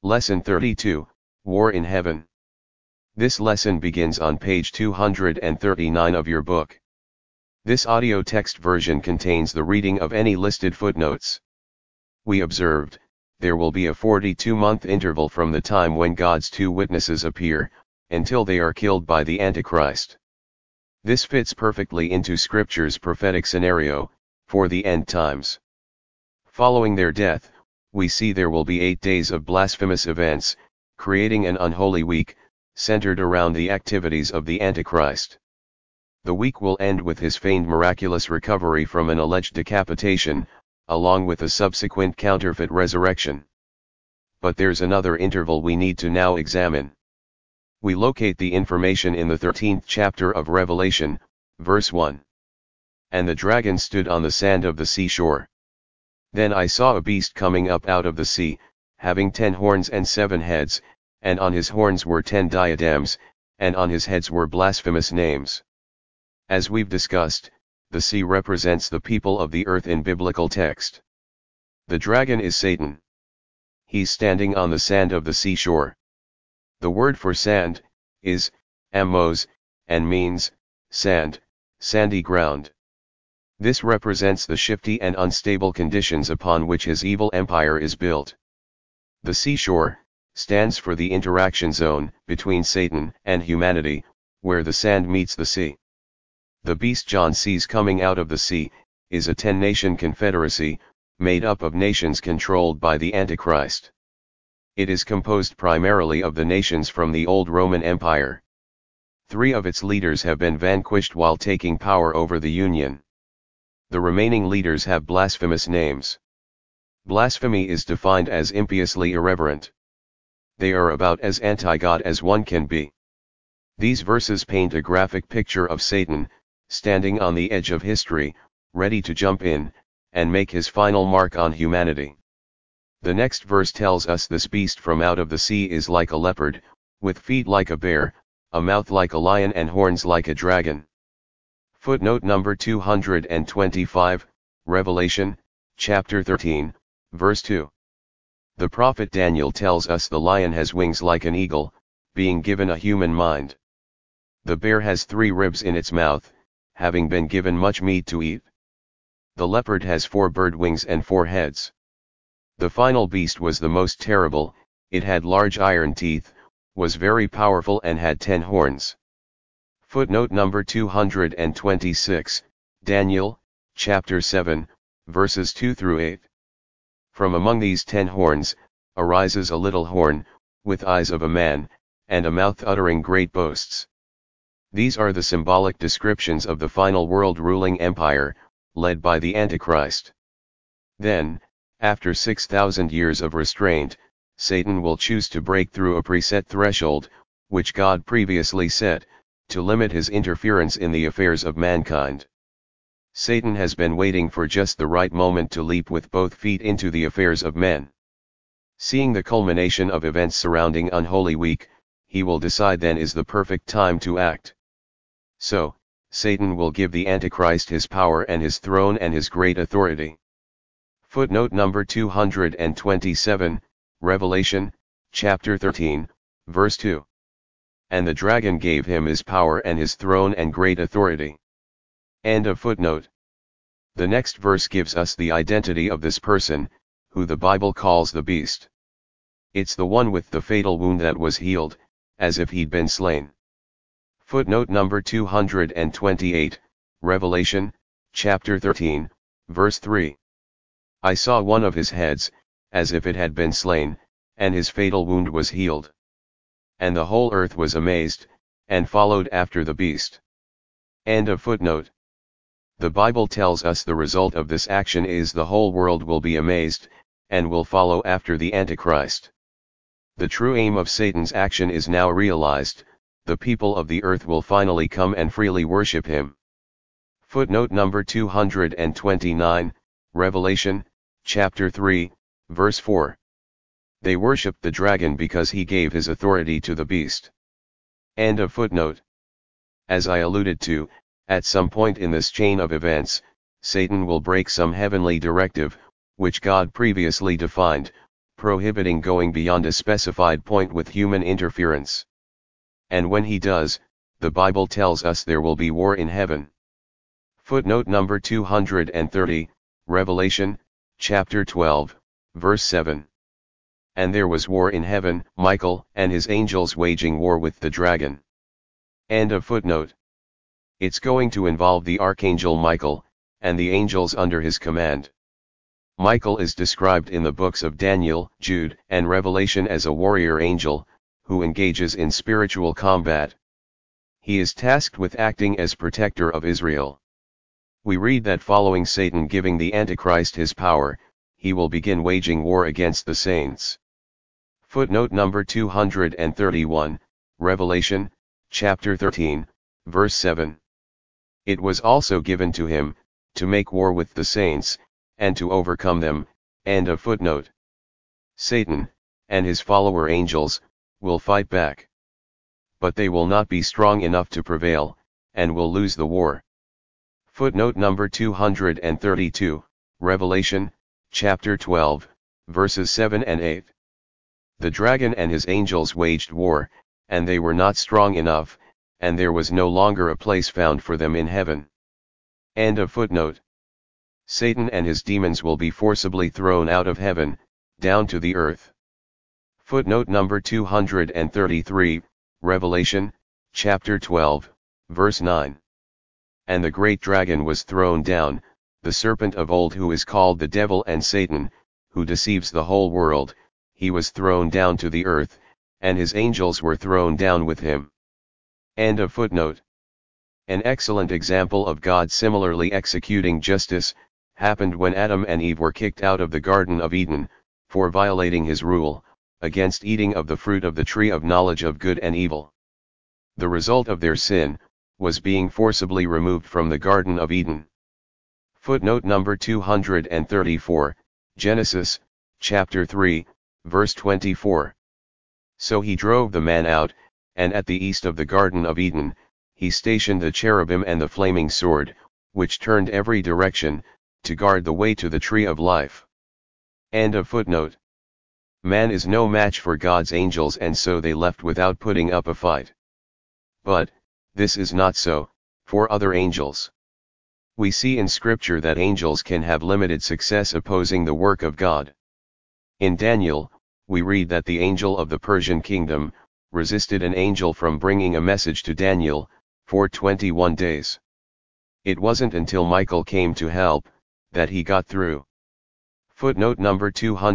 Lesson 32, War in Heaven. This lesson begins on page 239 of your book. This audio text version contains the reading of any listed footnotes. We observed, there will be a 42-month interval from the time when God's two witnesses appear, until they are killed by the Antichrist. This fits perfectly into Scripture's prophetic scenario, for the end times. Following their death, we see there will be 8 days of blasphemous events, creating an unholy week, centered around the activities of the Antichrist. The week will end with his feigned miraculous recovery from an alleged decapitation, along with a subsequent counterfeit resurrection. But there's another interval we need to now examine. We locate the information in the 13th chapter of Revelation, verse 1. And the dragon stood on the sand of the seashore. Then I saw a beast coming up out of the sea, having 10 horns and 7 heads, and on his horns were 10 diadems, and on his heads were blasphemous names. As we've discussed, the sea represents the people of the earth in biblical text. The dragon is Satan. He's standing on the sand of the seashore. The word for sand is ammos, and means sand, sandy ground. This represents the shifty and unstable conditions upon which his evil empire is built. The seashore stands for the interaction zone between Satan and humanity, where the sand meets the sea. The beast John sees coming out of the sea is a 10-nation confederacy, made up of nations controlled by the Antichrist. It is composed primarily of the nations from the old Roman Empire. 3 of its leaders have been vanquished while taking power over the Union. The remaining leaders have blasphemous names. Blasphemy is defined as impiously irreverent. They are about as anti-God as one can be. These verses paint a graphic picture of Satan, standing on the edge of history, ready to jump in, and make his final mark on humanity. The next verse tells us this beast from out of the sea is like a leopard, with feet like a bear, a mouth like a lion and horns like a dragon. Footnote number 225, Revelation, chapter 13, verse 2. The prophet Daniel tells us the lion has wings like an eagle, being given a human mind. The bear has 3 ribs in its mouth, having been given much meat to eat. The leopard has 4 bird wings and 4 heads. The final beast was the most terrible, it had large iron teeth, was very powerful and had 10 horns. Footnote number 226, Daniel, chapter 7, verses 2 through 8. From among these 10 horns, arises a little horn, with eyes of a man, and a mouth uttering great boasts. These are the symbolic descriptions of the final world ruling empire, led by the Antichrist. Then, after 6,000 years of restraint, Satan will choose to break through a preset threshold, which God previously set, to limit his interference in the affairs of mankind. Satan has been waiting for just the right moment to leap with both feet into the affairs of men. Seeing the culmination of events surrounding Unholy Week, he will decide then is the perfect time to act. So, Satan will give the Antichrist his power and his throne and his great authority. Footnote number 227, Revelation, chapter 13, verse 2. And the dragon gave him his power and his throne and great authority. End of footnote. The next verse gives us the identity of this person, who the Bible calls the beast. It's the one with the fatal wound that was healed, as if he'd been slain. Footnote number 228, Revelation, chapter 13, verse 3. I saw one of his heads, as if it had been slain, and his fatal wound was healed. And the whole earth was amazed, and followed after the beast. End of footnote. The Bible tells us the result of this action is the whole world will be amazed, and will follow after the Antichrist. The true aim of Satan's action is now realized, the people of the earth will finally come and freely worship him. Footnote number 229, Revelation, chapter 3, verse 4. They worshipped the dragon because he gave his authority to the beast. End of footnote. As I alluded to, at some point in this chain of events, Satan will break some heavenly directive, which God previously defined, prohibiting going beyond a specified point with human interference. And when he does, the Bible tells us there will be war in heaven. Footnote number 230, Revelation, chapter 12, verse 7. And there was war in heaven, Michael and his angels waging war with the dragon. End of footnote. It's going to involve the archangel Michael, and the angels under his command. Michael is described in the books of Daniel, Jude, and Revelation as a warrior angel, who engages in spiritual combat. He is tasked with acting as protector of Israel. We read that following Satan giving the Antichrist his power, he will begin waging war against the saints. Footnote number 231, Revelation, chapter 13, verse 7. It was also given to him, to make war with the saints, and to overcome them. End of footnote. Satan, and his follower angels, will fight back. But they will not be strong enough to prevail, and will lose the war. Footnote number 232, Revelation, chapter 12, verses 7 and 8. The dragon and his angels waged war, and they were not strong enough, and there was no longer a place found for them in heaven. End of footnote. Satan and his demons will be forcibly thrown out of heaven, down to the earth. Footnote number 233, Revelation, chapter 12, verse 9. And the great dragon was thrown down, the serpent of old who is called the devil and Satan, who deceives the whole world. He was thrown down to the earth, and his angels were thrown down with him. End of footnote. An excellent example of God similarly executing justice, happened when Adam and Eve were kicked out of the Garden of Eden, for violating his rule, against eating of the fruit of the tree of knowledge of good and evil. The result of their sin, was being forcibly removed from the Garden of Eden. Footnote number 234, Genesis, chapter 3, verse 24. So he drove the man out, and at the east of the Garden of Eden, he stationed the cherubim and the flaming sword, which turned every direction, to guard the way to the tree of life. End of footnote. Man is no match for God's angels, and so they left without putting up a fight. But, this is not so, for other angels. We see in Scripture that angels can have limited success opposing the work of God. In Daniel, we read that the angel of the Persian kingdom, resisted an angel from bringing a message to Daniel, for 21 days. It wasn't until Michael came to help, that he got through. Footnote number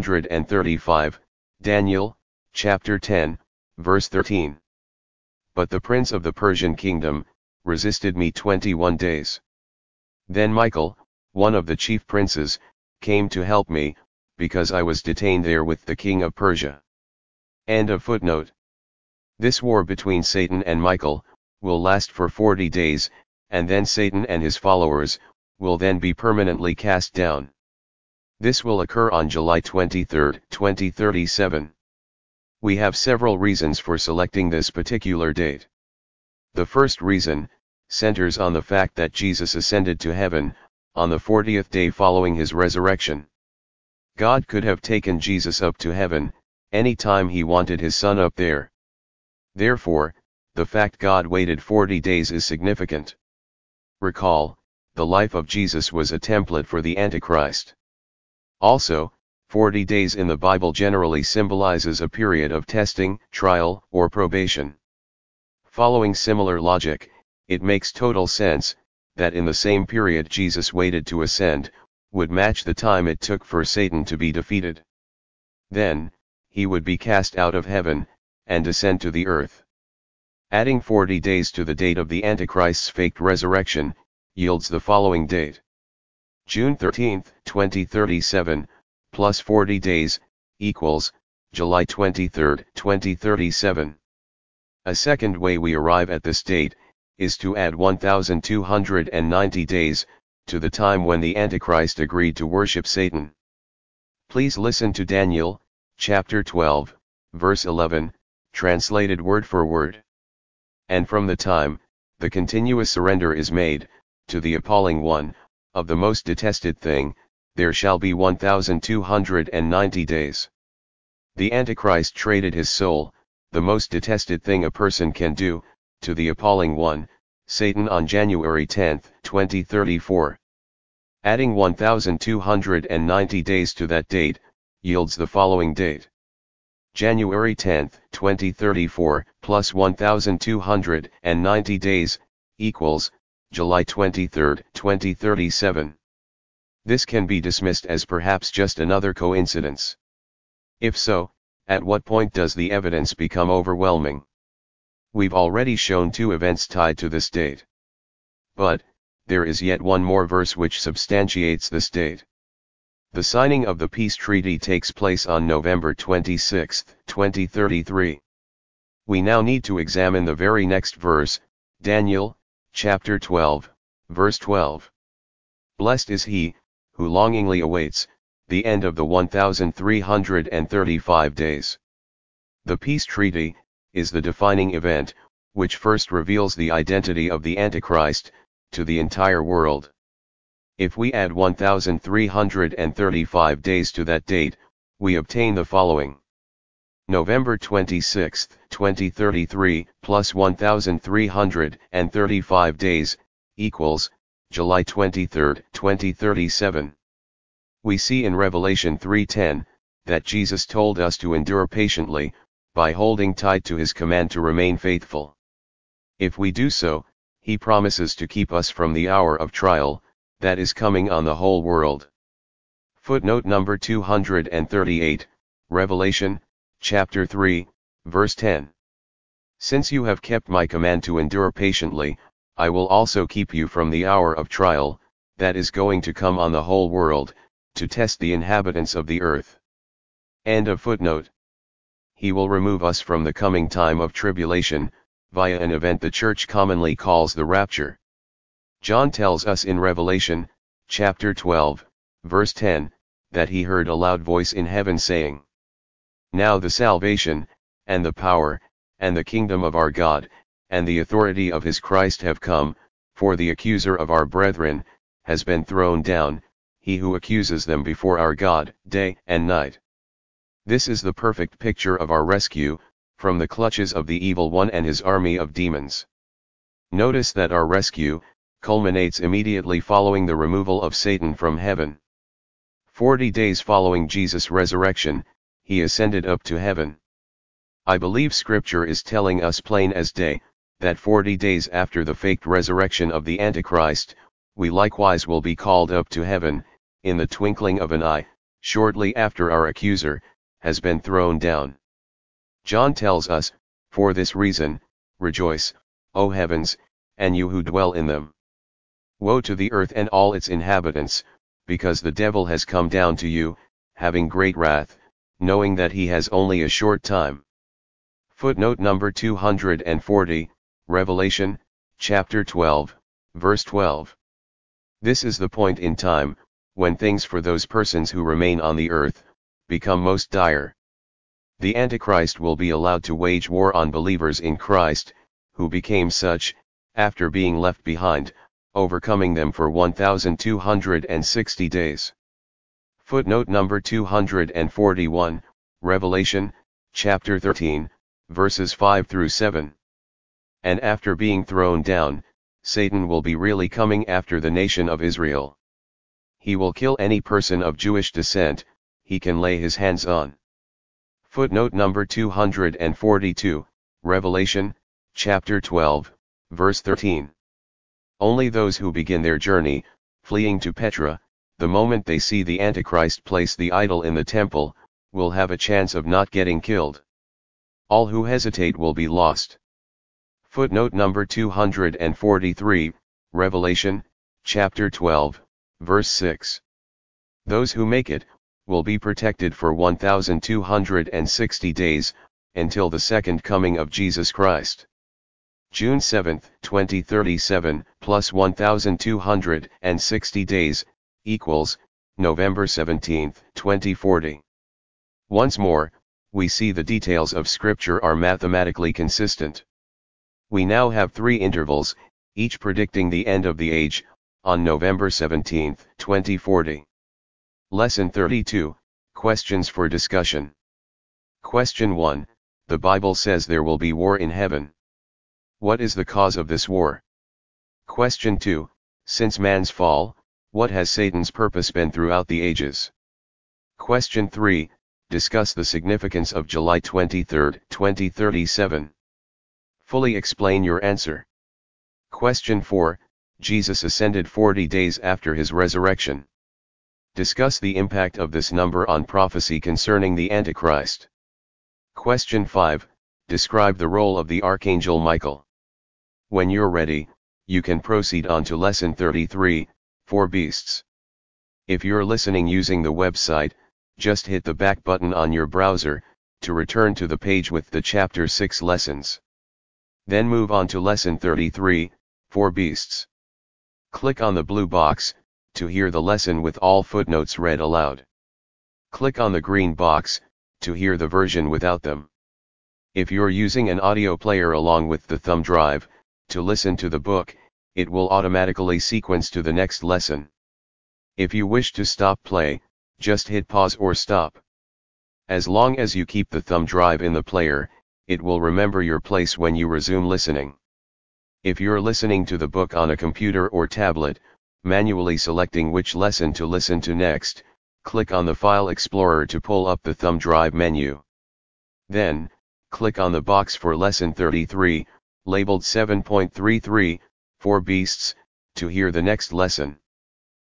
235, Daniel, chapter 10, verse 13. But the prince of the Persian kingdom, resisted me 21 days. Then Michael, one of the chief princes, came to help me, because I was detained there with the king of Persia. End of footnote. This war between Satan and Michael, will last for 40 days, and then Satan and his followers, will then be permanently cast down. This will occur on July 23, 2037. We have several reasons for selecting this particular date. The first reason, centers on the fact that Jesus ascended to heaven, on the 40th day following his resurrection. God could have taken Jesus up to heaven, any time he wanted his son up there. Therefore, the fact God waited 40 days is significant. Recall, the life of Jesus was a template for the Antichrist. Also, 40 days in the Bible generally symbolizes a period of testing, trial, or probation. Following similar logic, it makes total sense, that in the same period Jesus waited to ascend, would match the time it took for Satan to be defeated. Then, he would be cast out of heaven, and descend to the earth. Adding 40 days to the date of the Antichrist's faked resurrection, yields the following date. June 13, 2037, plus 40 days, equals, July 23, 2037. A second way we arrive at this date, is to add 1290 days, to the time when the Antichrist agreed to worship Satan. Please listen to Daniel, chapter 12, verse 11, translated word for word. And from the time, the continuous surrender is made, to the appalling one, of the most detested thing, there shall be 1290 days. The Antichrist traded his soul, the most detested thing a person can do, to the appalling one, Satan, on January 10, 2034. Adding 1,290 days to that date, yields the following date. January 10, 2034, plus 1,290 days, equals, July 23, 2037. This can be dismissed as perhaps just another coincidence. If so, at what point does the evidence become overwhelming? We've already shown 2 events tied to this date. But, there is yet one more verse which substantiates this date. The signing of the peace treaty takes place on November 26, 2033. We now need to examine the very next verse, Daniel, chapter 12, verse 12. Blessed is he, who longingly awaits, the end of the 1,335 days. The peace treaty is the defining event, which first reveals the identity of the Antichrist to the entire world. If we add 1,335 days to that date, we obtain the following. November 26, 2033, plus 1,335 days, equals, July 23, 2037. We see in Revelation 3:10, that Jesus told us to endure patiently, by holding tight to his command to remain faithful. If we do so, he promises to keep us from the hour of trial, that is coming on the whole world. Footnote number 238, Revelation, chapter 3, verse 10. Since you have kept my command to endure patiently, I will also keep you from the hour of trial, that is going to come on the whole world, to test the inhabitants of the earth. End of footnote. He will remove us from the coming time of tribulation, via an event the church commonly calls the rapture. John tells us in Revelation, chapter 12, verse 10, that he heard a loud voice in heaven saying, Now the salvation, and the power, and the kingdom of our God, and the authority of his Christ have come, for the accuser of our brethren, has been thrown down, he who accuses them before our God, day and night. This is the perfect picture of our rescue, from the clutches of the evil one and his army of demons. Notice that our rescue culminates immediately following the removal of Satan from heaven. 40 days following Jesus' resurrection, he ascended up to heaven. I believe Scripture is telling us plain as day, that 40 days after the faked resurrection of the Antichrist, we likewise will be called up to heaven, in the twinkling of an eye, shortly after our accuser has been thrown down. John tells us, for this reason, rejoice, O heavens, and you who dwell in them. Woe to the earth and all its inhabitants, because the devil has come down to you, having great wrath, knowing that he has only a short time. Footnote number 240, Revelation, chapter 12, verse 12. This is the point in time, when things for those persons who remain on the earth, become most dire. The Antichrist will be allowed to wage war on believers in Christ, who became such, after being left behind, overcoming them for 1,260 days. Footnote number 241, Revelation, chapter 13, verses 5 through 7. And after being thrown down, Satan will be really coming after the nation of Israel. He will kill any person of Jewish descent he can lay his hands on. Footnote number 242, Revelation, chapter 12, verse 13. Only those who begin their journey, fleeing to Petra, the moment they see the Antichrist place the idol in the temple, will have a chance of not getting killed. All who hesitate will be lost. Footnote number 243, Revelation, chapter 12, verse 6. Those who make it, will be protected for 1,260 days, until the second coming of Jesus Christ. June 7, 2037, plus 1,260 days, equals, November 17, 2040. Once more, we see the details of Scripture are mathematically consistent. We now have 3 intervals, each predicting the end of the age, on November 17, 2040. Lesson 32, Questions for discussion. Question 1. The Bible says there will be war in heaven. What is the cause of this war? Question 2. Since man's fall, what has Satan's purpose been throughout the ages? Question 3. Discuss the significance of July 23, 2037. Fully explain your answer. Question 4. Jesus ascended 40 days after his resurrection. Discuss the impact of this number on prophecy concerning the Antichrist. Question 5. Describe the role of the Archangel Michael. When you're ready, you can proceed on to Lesson 33, 4 Beasts. If you're listening using the website, just hit the back button on your browser, to return to the page with the Chapter 6 lessons. Then move on to Lesson 33, 4 Beasts. Click on the blue box, to hear the lesson with all footnotes read aloud. Click on the green box, to hear the version without them. If you're using an audio player along with the thumb drive, to listen to the book, it will automatically sequence to the next lesson. If you wish to stop play, just hit pause or stop. As long as you keep the thumb drive in the player, it will remember your place when you resume listening. If you're listening to the book on a computer or tablet, manually selecting which lesson to listen to next, click on the File Explorer to pull up the thumb drive menu. Then, click on the box for Lesson 33, labeled 7.33, 4 Beasts, to hear the next lesson.